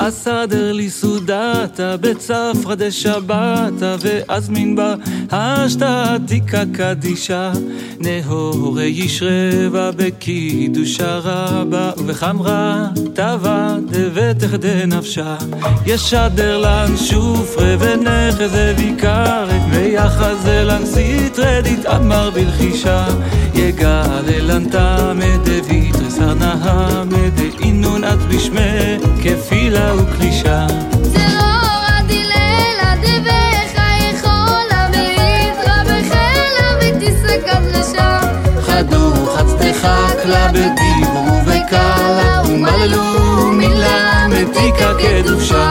אסדר לי סודתה בצפרא דשבתא ואזמין בה השתתיקה קדישה נהורי ישרבה בקידושה רבה ובחמרה טבע דבטח דנפשה ישדר לן שופרה ונחזה ויקרת ויחזה לן סיטרה דתאמר בלחישה יגלה לן תמה דביתרס ארנהה מדאינון עד בשמה כפילה וקלישה זה לא רדילה דבך יכולה ויתרה בחלה ותסקת לשם חדו חצתך כלה בדיבור ובקלה ומללו מילה מתיקה כדושה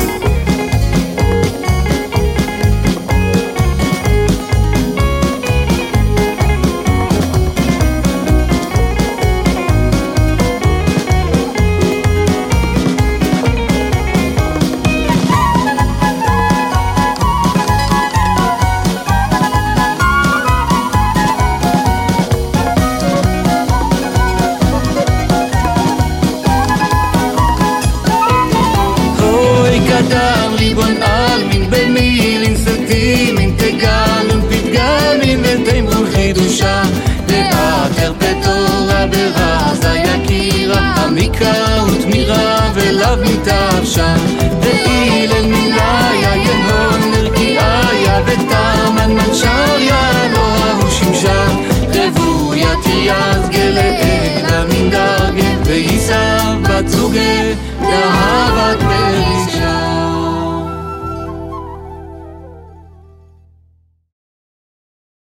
קדם ריבון אלמין במילין סלטימין תגלון פתגלמין ותמרון חידושה לאתר פטורה ברזה יקירה עמיקה ותמירה ולב מתאפשה ואילן מילאיה ינהון נרקיעיה ותמן מנשריה לא ההוא שמשה רבויה תיאז גלה אלה מן דרגה וייסב בצוגה